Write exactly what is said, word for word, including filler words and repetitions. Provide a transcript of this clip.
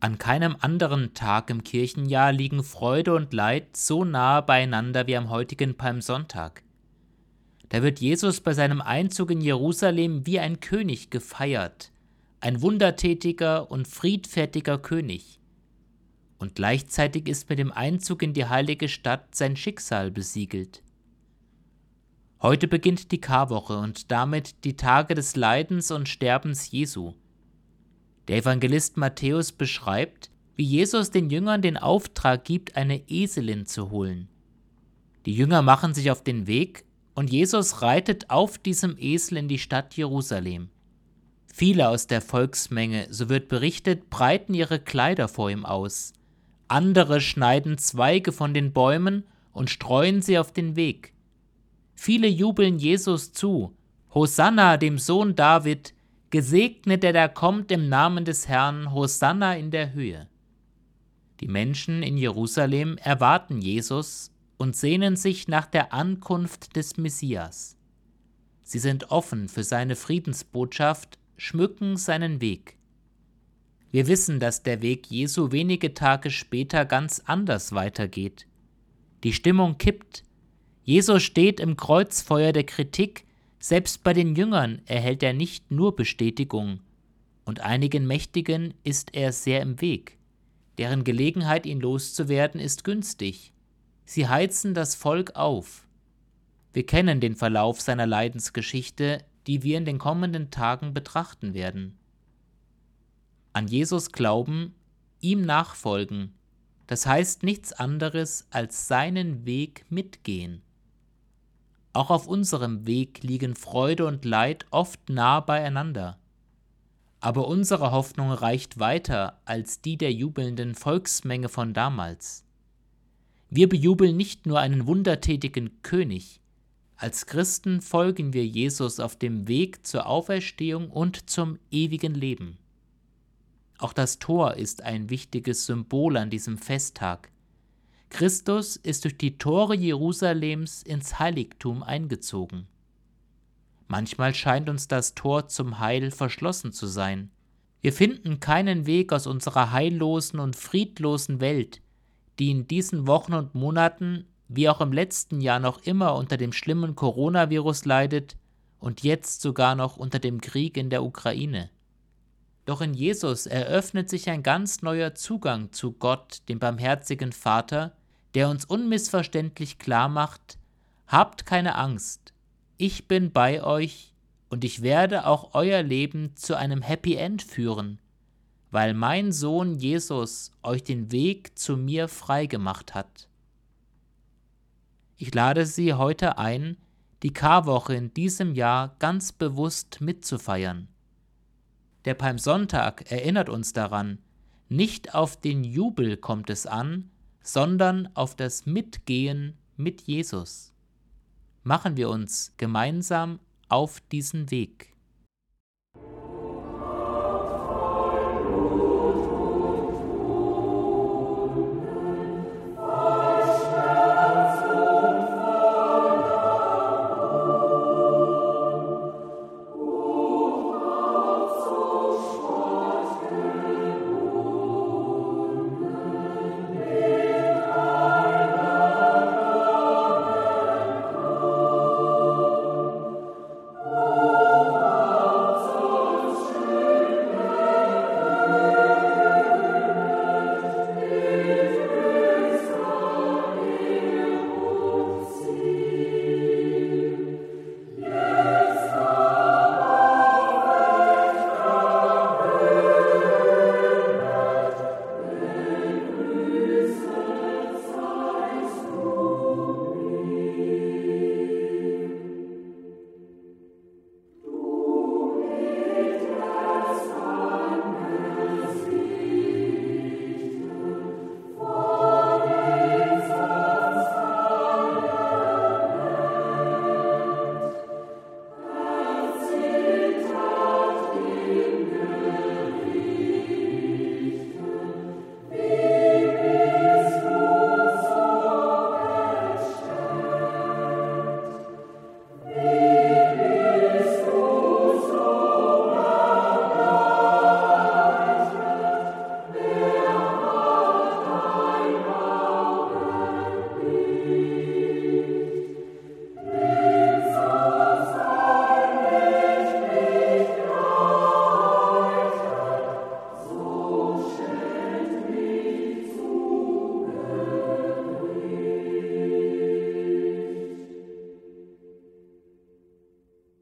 An keinem anderen Tag im Kirchenjahr liegen Freude und Leid so nahe beieinander wie am heutigen Palmsonntag. Da wird Jesus bei seinem Einzug in Jerusalem wie ein König gefeiert, ein wundertätiger und friedfertiger König. Und gleichzeitig ist mit dem Einzug in die heilige Stadt sein Schicksal besiegelt. Heute beginnt die Karwoche und damit die Tage des Leidens und Sterbens Jesu. Der Evangelist Matthäus beschreibt, wie Jesus den Jüngern den Auftrag gibt, eine Eselin zu holen. Die Jünger machen sich auf den Weg und Jesus reitet auf diesem Esel in die Stadt Jerusalem. Viele aus der Volksmenge, so wird berichtet, breiten ihre Kleider vor ihm aus. Andere schneiden Zweige von den Bäumen und streuen sie auf den Weg. Viele jubeln Jesus zu: Hosanna, dem Sohn David, gesegnet, der da kommt im Namen des Herrn, Hosanna in der Höhe. Die Menschen in Jerusalem erwarten Jesus und sehnen sich nach der Ankunft des Messias. Sie sind offen für seine Friedensbotschaft, schmücken seinen Weg. Wir wissen, dass der Weg Jesu wenige Tage später ganz anders weitergeht. Die Stimmung kippt. Jesus steht im Kreuzfeuer der Kritik. Selbst bei den Jüngern erhält er nicht nur Bestätigung. Und einigen Mächtigen ist er sehr im Weg. Deren Gelegenheit, ihn loszuwerden, ist günstig. Sie heizen das Volk auf. Wir kennen den Verlauf seiner Leidensgeschichte, die wir in den kommenden Tagen betrachten werden. An Jesus glauben, ihm nachfolgen, das heißt nichts anderes als seinen Weg mitgehen. Auch auf unserem Weg liegen Freude und Leid oft nah beieinander. Aber unsere Hoffnung reicht weiter als die der jubelnden Volksmenge von damals. Wir bejubeln nicht nur einen wundertätigen König. Als Christen folgen wir Jesus auf dem Weg zur Auferstehung und zum ewigen Leben. Auch das Tor ist ein wichtiges Symbol an diesem Festtag. Christus ist durch die Tore Jerusalems ins Heiligtum eingezogen. Manchmal scheint uns das Tor zum Heil verschlossen zu sein. Wir finden keinen Weg aus unserer heillosen und friedlosen Welt, die in diesen Wochen und Monaten, wie auch im letzten Jahr, noch immer unter dem schlimmen Coronavirus leidet und jetzt sogar noch unter dem Krieg in der Ukraine. Doch in Jesus eröffnet sich ein ganz neuer Zugang zu Gott, dem barmherzigen Vater, der uns unmissverständlich klar macht: Habt keine Angst, ich bin bei euch und ich werde auch euer Leben zu einem Happy End führen, weil mein Sohn Jesus euch den Weg zu mir freigemacht hat. Ich lade Sie heute ein, die Karwoche in diesem Jahr ganz bewusst mitzufeiern. Der Palmsonntag erinnert uns daran, nicht auf den Jubel kommt es an, sondern auf das Mitgehen mit Jesus. Machen wir uns gemeinsam auf diesen Weg.